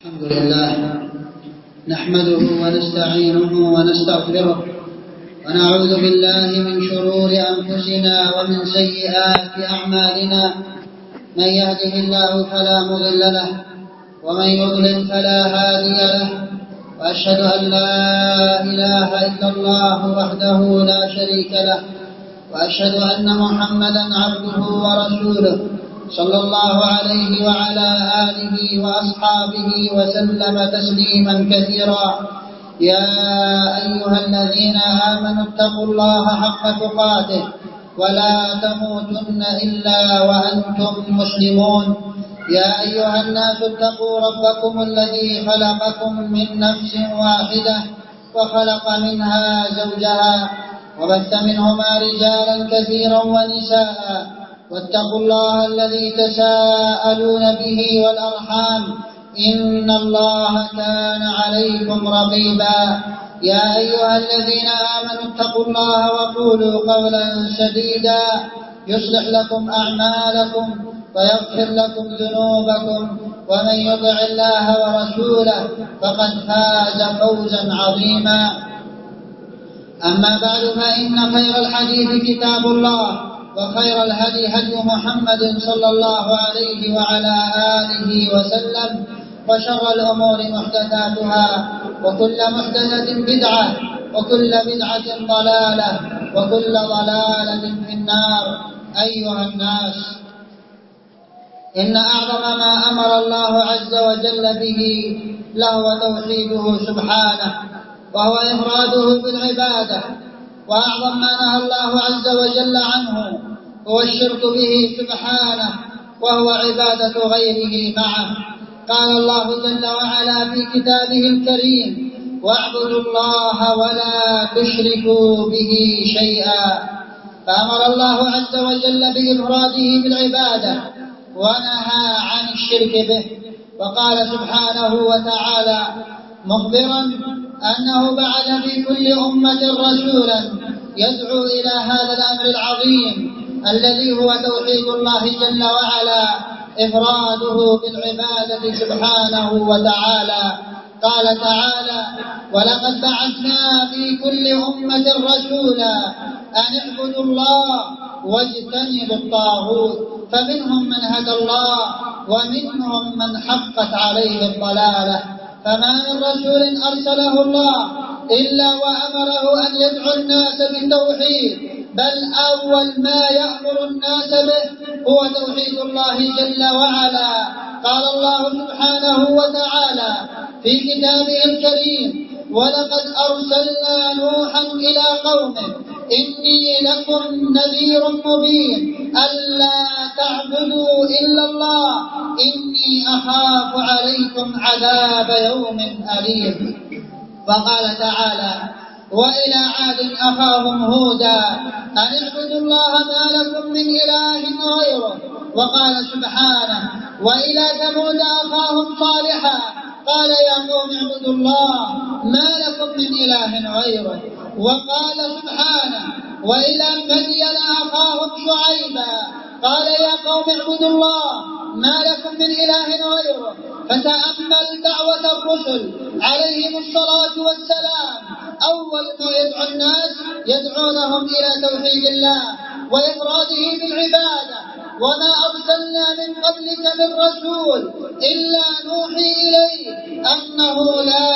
الحمد لله نحمده ونستعينه ونستغفره ونعوذ بالله من شرور أنفسنا ومن سيئات أعمالنا. من يهده الله فلا مضل له ومن يضلل فلا هادي له، وأشهد أن لا إله إلا الله وحده لا شريك له، وأشهد أن محمدا عبده ورسوله صلى الله عليه وعلى آله وأصحابه وسلم تسليما كثيرا. يا أيها الذين آمنوا اتقوا الله حق تقاته ولا تموتن إلا وأنتم مسلمون. يا أيها الناس اتقوا ربكم الذي خلقكم من نفس واحدة وخلق منها زوجها وبث منهما رجالا كثيرا ونساء، واتقوا الله الذي تساءلون به والأرحام إن الله كان عليكم رقيبا. يا أيها الذين آمنوا اتقوا الله وقولوا قولا سديدا يصلح لكم أعمالكم ويغفر لكم ذنوبكم، ومن يطع الله ورسوله فقد فاز فوزا عظيما. أما بعد، فإن خير الحديث كتاب الله، وخير الهدي هدي محمد صلى الله عليه وعلى آله وسلم، وشر الأمور محدثاتها، وكل محدثة بدعة، وكل بدعة ضلالة، وكل ضلالة في النار. أيها الناس، إن أعظم ما أمر الله عز وجل به لهو توحيده سبحانه، وهو إفراده بالعبادة. وأعظم ما نهى الله عز وجل عنه هو الشرك به سبحانه، وهو عبادة غيره معه. قال الله جل وعلا في كتابه الكريم: واعبدوا الله ولا تشركوا به شيئا. فأمر الله عز وجل بإفراده بالعبادة ونهى عن الشرك به. وقال سبحانه وتعالى مخبرا أنه بعث في كل أمة رسولا يدعو إلى هذا الأمر العظيم الذي هو توحيد الله جل وعلا، إفراده بالعبادة سبحانه وتعالى. قال تعالى: ولقد بعثنا في كل أمة رسولا أن اعبدوا الله واجتنبوا الطاغوت، فمنهم من هدى الله ومنهم من حقت عليه الضلالة. فما من رسول أرسله الله إلا وأمره أن يدعو الناس بالتوحيد، بل أول ما يأمر الناس به هو توحيد الله جل وعلا. قال الله سبحانه وتعالى في كتابه الكريم: ولقد أرسلنا نوحا إلى قومه إني لكم نذير مبين ألا تعبدوا إلا الله إني أخاف عليكم عذاب يوم أليم. وقال تعالى: وإلى عاد أخاهم هودا أن اعبدوا الله ما لكم من إله غيره. وقال سبحانه: وإلى ثمود أخاهم صالحا قال يا قوم اعبدوا الله ما لكم من إله غيره. وقال سبحانه: وإلى مدين أخاهم شعيبا قال يا قوم اعبدوا الله ما لكم من إله غيره. فتأمل دعوة الرسل عليهم الصلاة والسلام، أول ما يدعو الناس يدعونهم إلى توحيد الله وإفراده بالعبادة. وما أرسلنا من قبلك من رسول إلا نوحي إليه أنه لا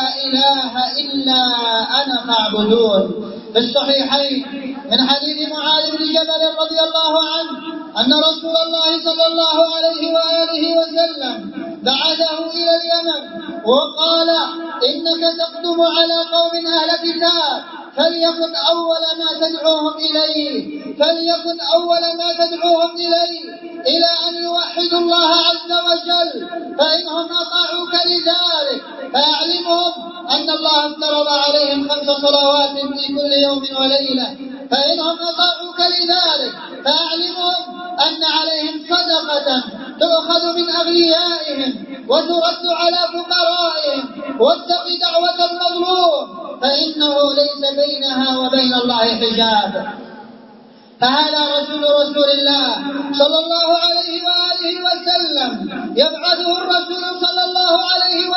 إله إلا أنا فاعبدون. في الصحيحين من حديث معاذ بن جبل رضي الله عنه أن رسول الله صلى الله عليه وآله وسلم بعثه إلى اليمن وقال: إنك تقدم على قوم أهل كتاب، فليكن أول ما تدعوهم إليه إلى أن يوحدوا الله عز وجل، فإنهم أطاعوك لذلك فأعلمهم أن الله افترض عليهم 5 صلوات في كل يوم وليلة. فإنهم أطاعوك لذلك فأعلمهم أن عليهم صدقة تؤخذ من أغنيائهم وترد على فقرائهم، واتق دعوة المظلوم فإنه ليس بينها وبين الله حجاب. فهذا رسول الله صلى الله عليه وآله وسلم يبعثه الرسول صلى الله عليه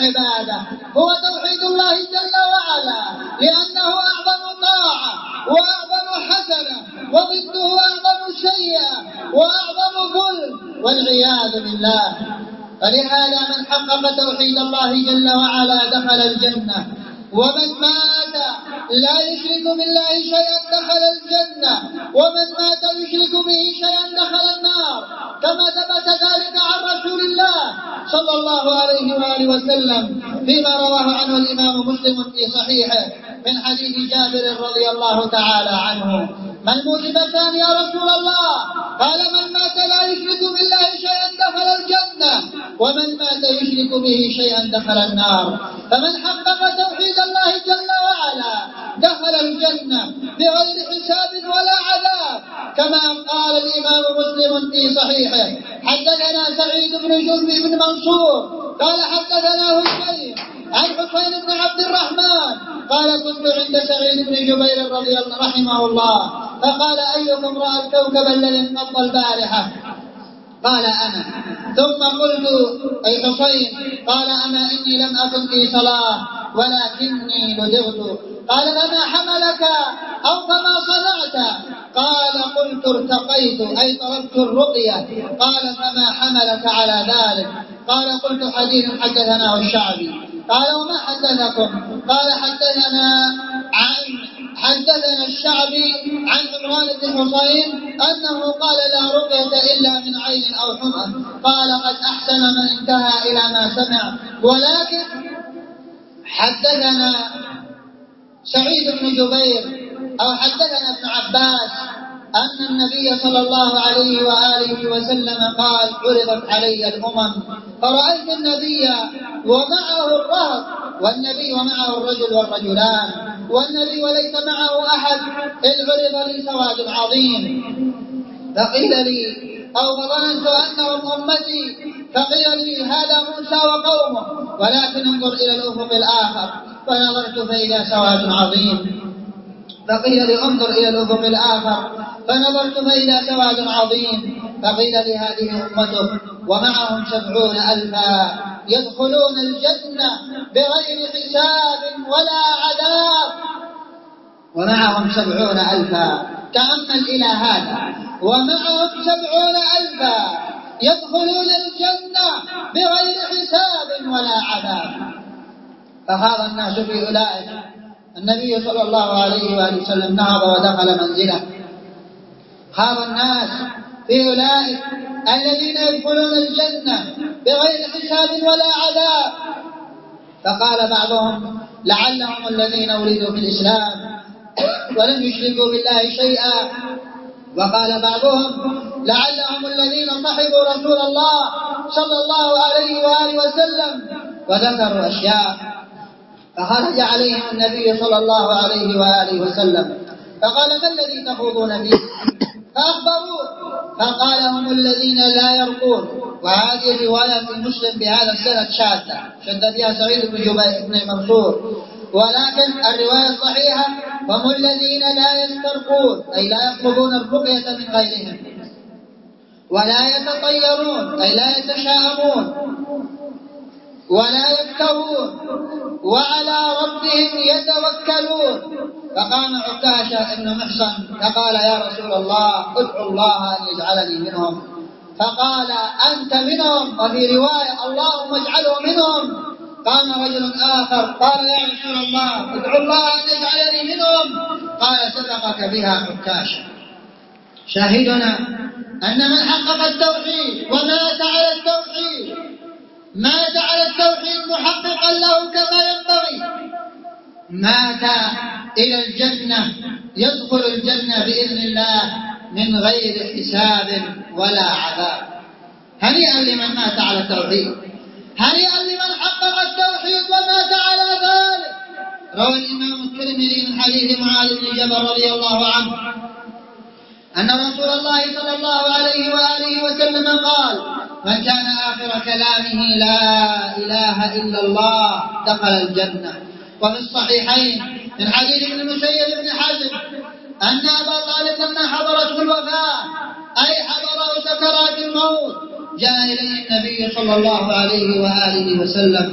العبادة هو توحيد الله جل وعلا، لأنه أعظم طاعة وأعظم حسنة، وضده أعظم سيئة وأعظم ظلم والعياذ بالله. فلهذا من حقق توحيد الله جل وعلا دخل الجنة، ومن مات لا يشرك بالله شيئا دخل الجنة، ومن مات يشرك به شيئا دخل النار، كما ثبت ذلك عن رسول الله صلى الله عليه وآله وسلم فيما رواه عنه الإمام مسلم في صحيحه من حديث جابر رضي الله تعالى عنه: ما الموجبتان يا رسول الله؟ قال: من مات لا يشرك بالله شيئا دخل الجنة، ومن مات يشرك به شيئا دخل النار. فمن حقق توحيد الله جل وعلا دخل الجنة بغير حساب ولا عذاب، كما قال الإمام مسلم في صحيحه: حدثنا سعيد بن منصور قال حدثنا هشيم عن حسين بن عبد الرحمن قال: كنت عند سعيد بن جبير رضي الله رحمه الله، فقال: أيكم رأى الكوكب الذي انقض البارحة؟ قال: أنا. ثم قلت: أي حسين؟ قال: أما إني لم أكن في صلاة ولكني لدغت. قال: فما حملك أو فما صنعت؟ قال: قلت: ارتقيت، أي طلبت الرقية. قال: فما حملك على ذلك؟ قال: قلت: حديث حدثناه الشعبي. قال: وما حدثكم؟ قال: حدثنا الشعبي عن عمران بن حسين أنه قال: لا رقية إلا من عين أو حمى. قال: قد أحسن من انتهى إلى ما سمع. ولكن حدثنا سعيد بن جبير أو حدثنا ابن عباس أن النبي صلى الله عليه وآله وسلم قال: عرضت علي الأمم فرأيت النبي ومعه الرهط، والنبي ومعه الرجل والرجلان، والنبي وليس معه أحد، إذ عرض لي سواد عظيم. فقيل لي أو فظننت أنهم أمتي، فقيل لي: هذا موسى وقومه، ولكن انظر إلى الأفق الآخر. فنظرت فإذا سواد عظيم. فقيل لي: انظر إلى الأفق الآخر. فنظرت فإذا سواد عظيم. فقيل لي: هذه أمتك ومعهم 70,000 يدخلون الجنة بغير حساب ولا عذاب. ومعهم 70,000، تأمل إلى هذا، ومعهم 70,000 يدخلون الجنة بغير حساب ولا عذاب. فخاض الناس في أولئك. النبي صلى الله عليه وآله وسلم نهض ودخل منزله. خاض الناس في أولئك الذين يدخلون الجنة بغير حساب ولا عذاب. فقال بعضهم: لعلهم الذين ولدوا في الإسلام ولم يشركوا بالله شيئا. وقال بعضهم: لعلهم الذين صحبوا رسول الله صلى الله عليه وآله وسلم. وذكروا أشياء. فخرج عليهم النبي صلى الله عليه وآله وسلم فقال: ما الذي تخوضون فيه؟ فأخبروه. فقال: هم الذين لا يرقون. وهذه رواية في مسلم بهذا السند شاذة، شد فيها سعيد بن جبير بن منصور، ولكن الرواية الصحيحة: هم الذين لا يسترقون، أي لا يطلبون الرقية من غيرهم، ولا يتطيرون، أي لا يتشاءمون، ولا يفترون، وعلى ربهم يتوكلون. فقام عكاشة بن محصن فقال: يا رسول الله، ادعو الله أن يجعلني منهم. فقال: أنت منهم. وفي رواية: اللهم اجعله منهم. قام رجل آخر قال: يا رسول الله، ادعو الله أن يجعلني منهم. قال: سبقك بها عكاشة. شاهدنا أن من حقق التوحيد ومات على التوحيد مات على التوحيد محققا له كما ينبغي، مات إلى الجنة، يدخل الجنة بإذن الله من غير حساب ولا عذاب. هنيئا لمن مات على التوحيد، هنيئا لمن حقق التوحيد ومات على ذلك. روى الإمام الترمذي من حديث معاذ بن جبل رضي الله عنه أن رسول الله صلى الله عليه وآله وسلم قال: من كان آخر كلامه لا إله إلا الله دخل الجنة. وفي الصحيحين من حديث ابن المسيب بن حزم أن أبا طالب لما حضرته الوفاة، أي حضره سكرات الموت، جاء إليه النبي صلى الله عليه وآله وسلم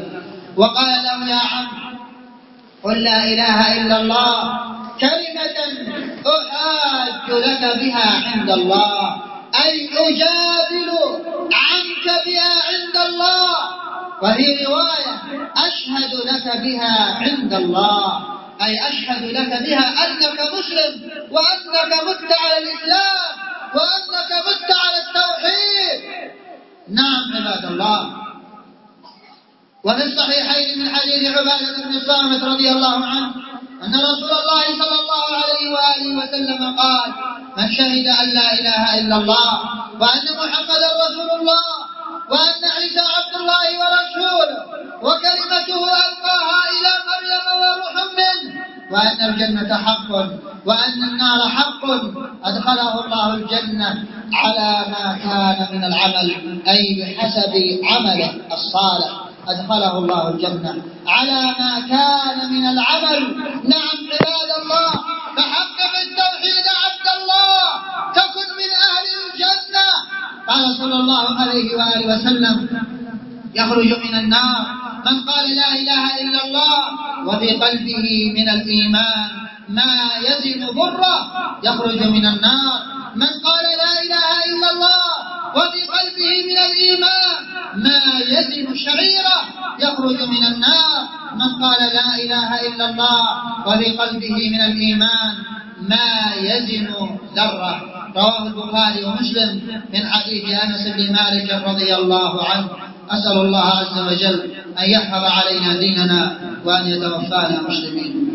وقال له: يا عم، قل لا إله إلا الله كلمة أحاج لك بها عند الله، أي أجادل عنك بها عند الله. وفي رواية: أشهد لك بها عند الله، أي أشهد لك بها أنك مسلم، وأنك مت على الإسلام، وأنك مت على التوحيد. نعم عباد الله. وفي الصحيحين من حديث عبادة بن الصامت رضي الله عنه أن رسول الله صلى الله عليه وآله وسلم قال: من شهد أن لا إله إلا الله وأن محمدا رسول الله وأن عيسى عبد الله ورسوله وكلمته ألقاها إلى مريم وروح منه، وأن الجنة حق وأن النار حق، أدخله الله الجنة على ما كان من العمل، أي بحسب عمله الصالح أدخله الله الجنة على ما كان من العمل. نعم عباد الله، فحقق التوحيد عبد الله تكن من أهل الجنة. قال صلى الله عليه وآله وسلم: يخرج من النار من قال لا إله إلا الله وفي قلبه من الإيمان ما يزن ضره. يخرج من النار من قال لا إله إلا الله وفي قلبه من الإيمان ما يزن شعيرة. يخرج من النار من قال لا إله إلا الله وفي قلبه من الإيمان ما يزن ذرة. رواه البخاري ومسلم من حديث أنس بن مالك رضي الله عنه. أسأل الله عز وجل أن يحفظ علينا ديننا وأن يتوفانا مسلمين.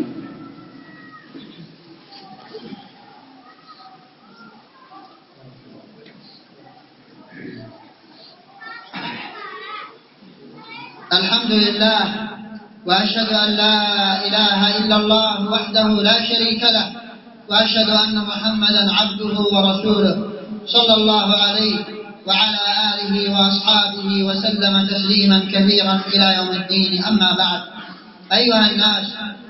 الحمد لله، وأشهد أن لا إله إلا الله وحده لا شريك له، وأشهد أن محمدا عبده ورسوله صلى الله عليه وعلى آله وأصحابه وسلم تسليما كثيرا إلى يوم الدين. أما بعد، أيها الناس،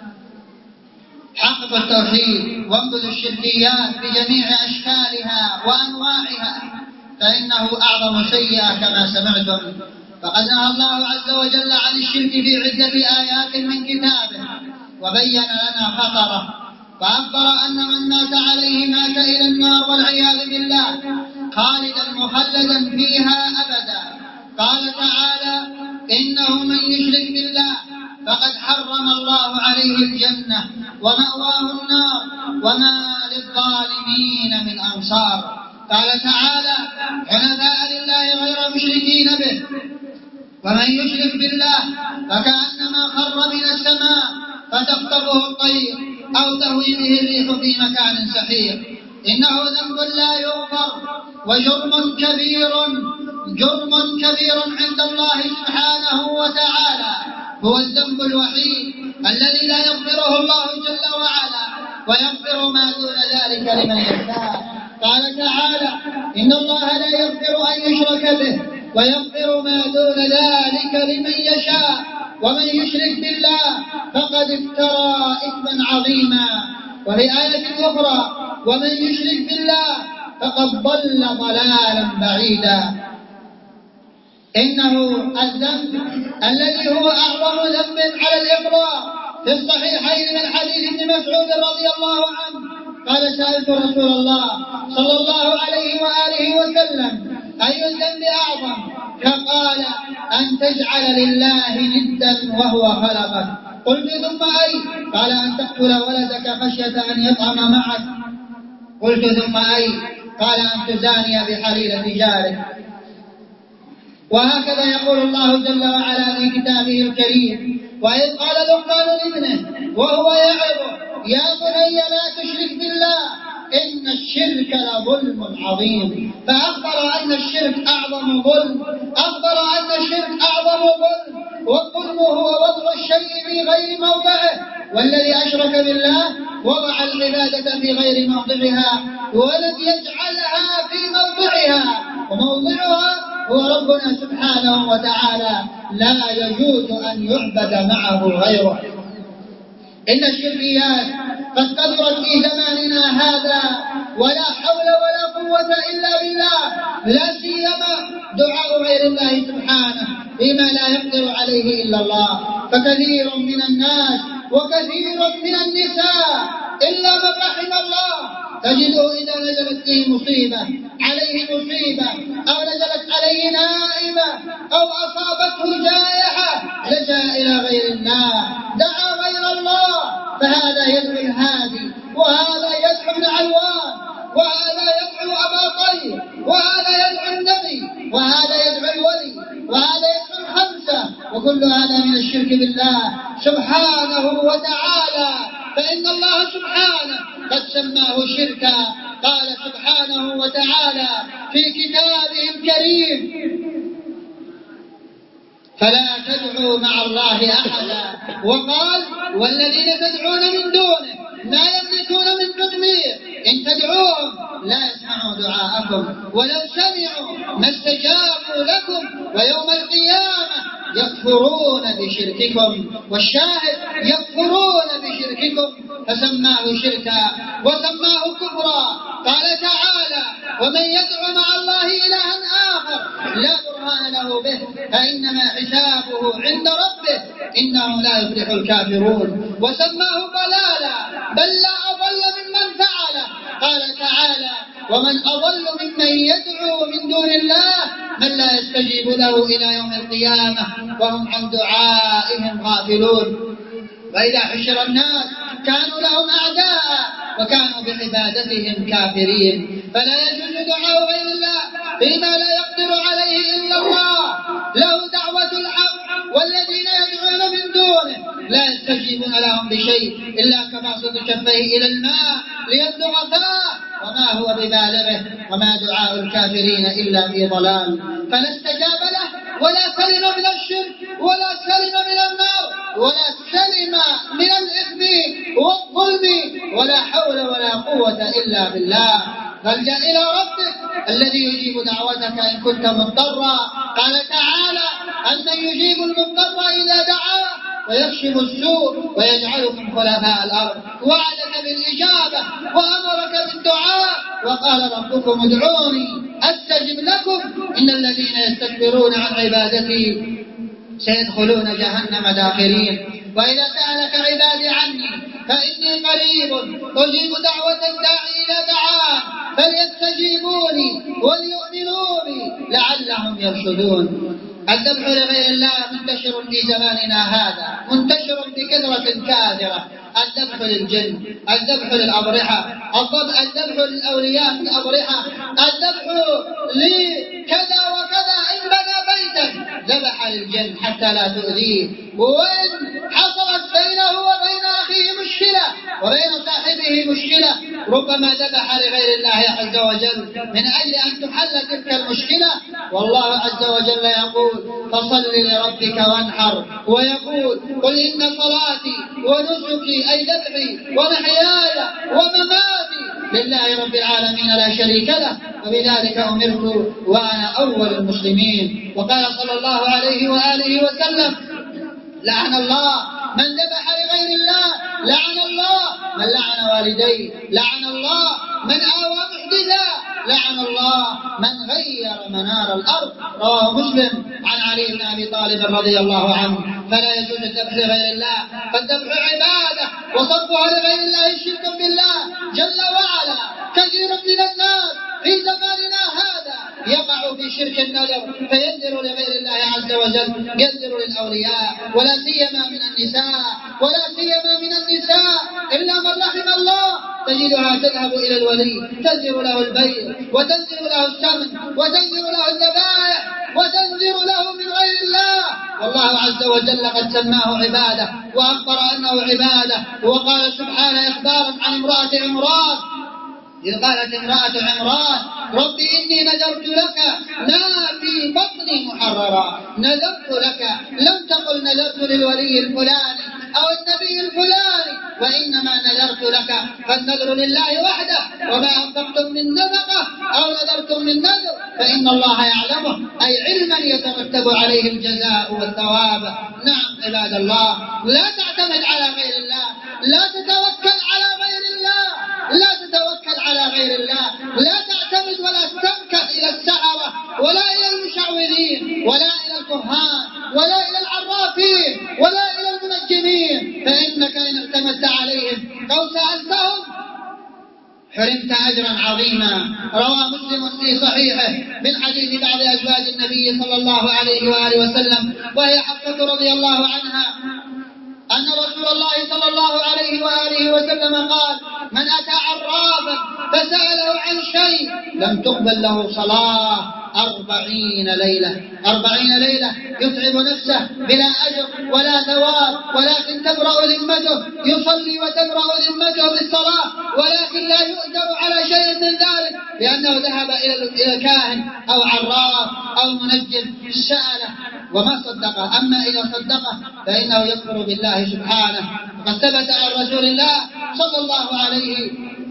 حققوا التوحيد وانبذوا الشركيات بجميع أشكالها وأنواعها، فإنه أعظم سيئة كما سمعتم. فقد نهى الله عز وجل عن الشرك في عدة آيات من كتابه، وبين لنا خطره، فأخبر أن من مات عليه مات إلى النار والعياذ بالله، خالدا مخلدا فيها أبدا. قال تعالى: إنه من يشرك بالله فقد حرم الله عليه الجنة ومأواه النار وما للظالمين من أنصار. قال تعالى: حنفاء لله غير مشركين به، ومن يشرك بالله فكأنما خر من السماء فتخطفه الطير أو تهوي به الريح في مكان سحيق. إنه ذنب لا يغفر وجرم كبير عند الله سبحانه وتعالى، هو الذنب الوحيد الذي لا يغفره الله جل وعلا، ويغفر ما دون ذلك لمن يشاء. قال تعالى: إن الله لا يغفر أن يشرك به ويغفر ما دون ذلك لمن يشاء، ومن يشرك بالله فقد افترى إثما عظيما. وفي آية أخرى: ومن يشرك بالله فقد ضل ضلالا بعيدا. إنه الذنب الذي هو أعظم ذنب على الإطلاق في الصحيحين من حديث ابن مسعود رضي الله عنه قال: سألت رسول الله صلى الله عليه وآله وسلم: أي الذنب أعظم؟ فقال: أن تجعل لله ندا وهو خلقك. قلت: ثم أي؟ قال: أن تقتل ولدك خشية أن يطعم معك. قلت: ثم أي؟ قال: أن تزاني بحليلة جارك. وهكذا يقول الله جل وعلا في كتابه الكريم: وإذ قال لقمان لابنه وهو يعظه: يا بني لا تشرك بالله إن الشرك لظلم عظيم. فأخبر أن الشرك أعظم ظلم، والظلم هو وضع الشيء في غير موضعه، والذي أشرك بالله وضع العبادة في غير موضعها ولم يجعلها في موضعها، وموضعها هو ربنا سبحانه وتعالى، لا يجوز أن يعبد معه غيره. إن الشركيات قد كثرت في زماننا هذا، ولا حول ولا قوة إلا بالله، لا سيما دعاء غير الله سبحانه فيما لا يقدر عليه إلا الله. فكثير من الناس وكثير من النساء إلا من رحم الله تجده إذا نزلت فيه مصيبة عليه مصيبة أو نزلت عليه نائبة أو أصابته جائحة لجأ إلى غير الله، دعا غير الله، فهذا يدعو الهادي، وهذا يدعو العوان، وهذا يدعو أبا طيب، وهذا يدعو النبي، وهذا يدعو الولي، وهذا يدعو الخمسة، وكل هذا من الشرك بالله سبحانه وتعالى، فإن الله سبحانه قد سماه شركا. قال سبحانه وتعالى في كتابه الكريم: فلا تدعوا مع الله أحدا، وقال: والذين تدعون من دونه لا يملكون من قطمير إن تدعوهم لا يسمعوا دعاءكم ولو سمعوا ما استجابوا لكم ويوم القيامة يكفرون بشرككم. والشاهد يكفرون بشرككم، فسماه شركا وسماه كفرا. قال تعالى: ومن يدعو مع الله إلها آخر لا برهان له به فإنما حسابه عند ربه إنه لا يفلح الكافرون. وسماه ضلالا، بل لا أضل ممن فعله. قال تعالى: ومن أضل ممن يدعو من دون الله من لا يستجيب له إلى يوم القيامة وهم عن دعائهم غافلون. وإذا حشر الناس كانوا لهم أعداء وكانوا بعبادتهم كافرين. فلا يجوز دعاء غير الله فيما لا يقدر عليه إلا الله، له دعوة الحق، والذين يدعون من دونه لا يستجيبون لهم بشيء إلا كباسط كفيه إلى الماء ليبلغ فاه وما هو ببالغه، وما دعاء الكافرين إلا في ضلال. فلا استجاب له ولا سلم من الشرك ولا سلم من النار ولا سلم من الإثم والظلم، ولا حول ولا قوة إلا بالله. فالجأ إلى ربك الذي يجيب دعوتك إن كنت مضطرا. قال تعالى: أمن يجيب المضطر إذا دعاه ويكشف السوء ويجعلكم خلفاء الأرض. وعدك بالإجابة وأمرك بالدعاء، وقال: ربكم ادعوني أستجب لكم إن الذين يستكبرون عن عبادتي سيدخلون جهنم داخرين. وإذا سألك عبادي عني فإني قريب أجيب دعوة الداعي إذا دعان فليستجيبوا لي وليؤمنوا بي لعلهم يرشدون. الذبح لغير الله منتشر في زماننا هذا، منتشر بكثرة كاثرة. الذبح للجن، الذبح للأضرحة، الذبح للأولياء في الأضرحة، الذبح لكذا وكذا. إن بنى بيتا ذبح للجن حتى لا تؤذيه، وإن حصلت بينه وبين أخيه مشكلة وبين صاحبه مشكلة ربما ذبح لغير الله عز وجل من أجل أن تحل تلك المشكلة. والله عز وجل يقول: فصل لربك وانحر، ويقول: قل إن صلاتي ونسكي أي ذبحي ومحياي ومماتي لله رب العالمين لا شريك له وبذلك أمرت وأنا أول المسلمين. وقال صلى الله عليه وآله وسلم: لعن الله من ذبح لغير الله، لعن الله من لعن والديه، لعن الله من آوى محدثا، لعن الله من غير منار الأرض. رواه مسلم عن علي بن أبي طالب رضي الله عنه. فلا يجوز الذبح لغير الله، فالذبح عبادة وصرفها لغير الله شرك بالله جل وعلا. كثير من الناس في زماننا هذا يقع في شرك النذر فينذر لغير الله عز وجل، ينذر للأولياء ولا سيما من النساء، ولا سيما من النساء إلا من رحم الله تجدها تذهب إلى الولي تنذر له البيع وتنذر له الثمن وتنذر له الذبائح وتنذر له من غير الله. والله عز وجل قد سماه عبادة وأخبر أنه عبادة. وقال سبحانه إخبارا عن امرأة عمران إذ قالت امرأة عمران: رب إني نذرت لك ما في بطني محررا. نذرت لك، لم تقل نذرت للولي الفلاني أو النبي الفلاني، وإنما نذرت لك. فالنذر لله وحده، وما أنفقتم من نفقة أو نذرتم من نذر فإن الله يعلمه، أي علما يترتب عليه الجزاء والثواب. نعم عباد الله، لا تعتمد على غير الله، لا تتوكل على غير الله، لا تتوكل على غير الله، لا تعتمد ولا تتوكل إلى السحرة ولا إلى المشعوذين ولا إلى الكهان ولا إلى العرافين ولا إلى فإنك إن اعتمدت عليهم أو سألتهم حرمت أجرا عظيما. روى مسلم في صحيحه من حديث بعض أزواج النبي صلى الله عليه وآله وسلم وهي حفصة رضي الله عنها أن رسول الله صلى الله عليه وآله وسلم قال: من أتى عرافا فسأله عن شيء لم تقبل له صلاة 40 ليلة يتعب نفسه بلا أجر ولا ثواب، ولكن تبرأ ذمته، يصلي وتبرأ ذمته بالصلاة، ولكن لا يؤجر على شيء من ذلك لأنه ذهب إلى كاهن أو عراف أو منجم سأله وما صدقه. أما إذا صدقه فإنه يكفر بالله سبحانه. وقد ثبت عن رسول الله صلى الله عليه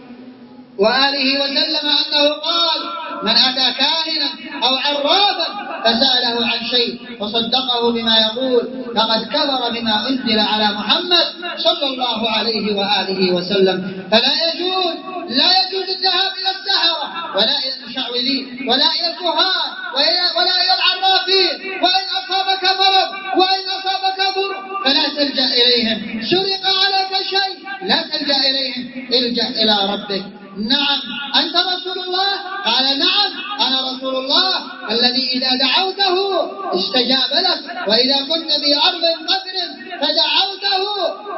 وآله وسلم أنه قال: من أتى كاهنا أو عرافا فسأله عن شيء فصدقه بما يقول فقد كفر بما أنزل على محمد صلى الله عليه وآله وسلم. فلا يجوز الذهاب إلى السحرة ولا إلى المشعوذين ولا إلى الكهان ولا إلى العرافين. وإن أصابك مرض وإن أصابك ضر فلا تلجأ إليهم. سرق عليك شيء لا تلجأ إليهم، الجأ إلى ربك. نعم أنت رسول الله؟ قال: نعم أنا رسول الله الذي إذا دعوته استجاب لك، وإذا كنت في أرض قدر فدعوته،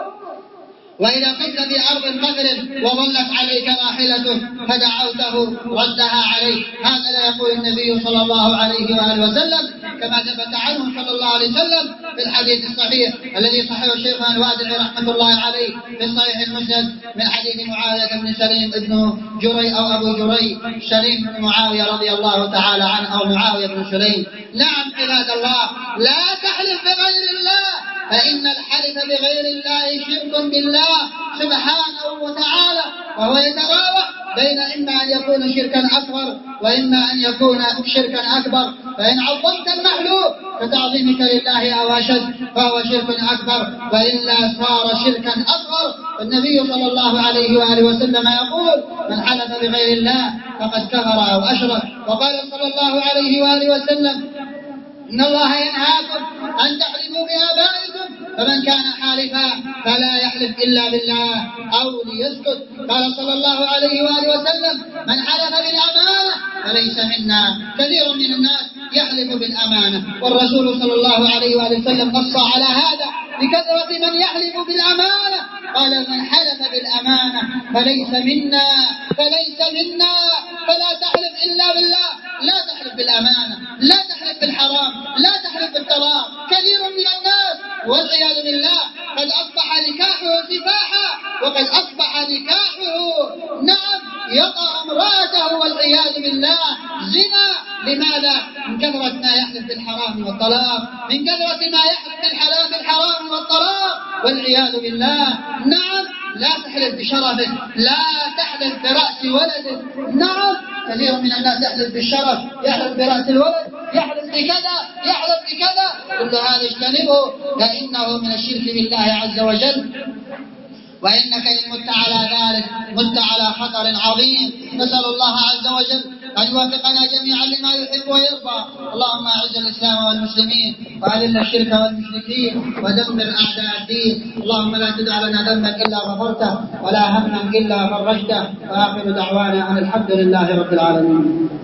وإذا كنت في أرض قدر وظلت عليك راحلته فدعوته ردها عليك. هكذا يقول النبي صلى الله عليه وآله وسلم كما ثبت عنه صلى الله عليه وسلم في الحديث الصحيح الذي صححه الشيخ الوادعي رحمة الله عليه في صحيح المسند من حديث معاوية بن سليم ابن جري أو أبو جري سليم بن معاوية رضي الله تعالى عنه أو معاوية بن سليم. نعم عباد الله، لا تحلف بغير الله، فإن الحلف بغير الله شرك بالله سبحانه وتعالى، وهو يتراوح بين إما أن يكون شركا أصغر وإما أن يكون شركا أكبر. فإن عظمت المحلوف كتعظيمك لله أو أشد فهو شرك أكبر، وإلا صار شركا أصغر. النبي صلى الله عليه وآله وسلم يقول: من حلف بغير الله فقد كفر أو أشرك. وقال صلى الله عليه وآله وسلم: إن الله ينهاكم أن تحلفوا بآبائكم، فمن كان حالفا فلا يحلف إلا بالله أو ليسكت. قال صلى الله عليه وآله وسلم: من حلف بالأمانة فليس منا. كثير من الناس يحلف بالأمانة، والرسول صلى الله عليه وآله وسلم نص على هذا بكثرة من يحلف بالأمانة. قال: من حلف بالأمانة فليس منا فلا تحلف إلا بالله. لا تحلف بالأمانة، لا تحلف بالحرام، لا تحلف بالطلاق. كثير من الناس والعياذ بالله قد أصبح نكاحه سفاحا، وقد أصبح نكاحه نعم يقع امرأته والعياذ بالله زنا. لماذا؟ من كثرة ما يحدث بالحرام والطلاق، من كثرة ما يحدث بالحرام والطلاق والعياذ بالله. نعم لا تحلف بشرفك، لا تحلف برأس ولدك. نعم كثير من الناس يحلف بالشرف، يحلف برأس الولد، يحلف بكذا. كل هذا اجتنبه فإنه من الشرك بالله عز وجل، وإنك إن مت على ذلك مت على خطر عظيم. نسأل الله عز وجل أن يوفقنا جميعا لما يحب ويرضى. اللهم أعز الإسلام والمسلمين وأذل الشرك والمشركين ودمر أعداء الدين. اللهم لا تدع لنا ذنبا إلا غفرته ولا هما إلا فرجته. وآخر دعوانا أن الحمد لله رب العالمين.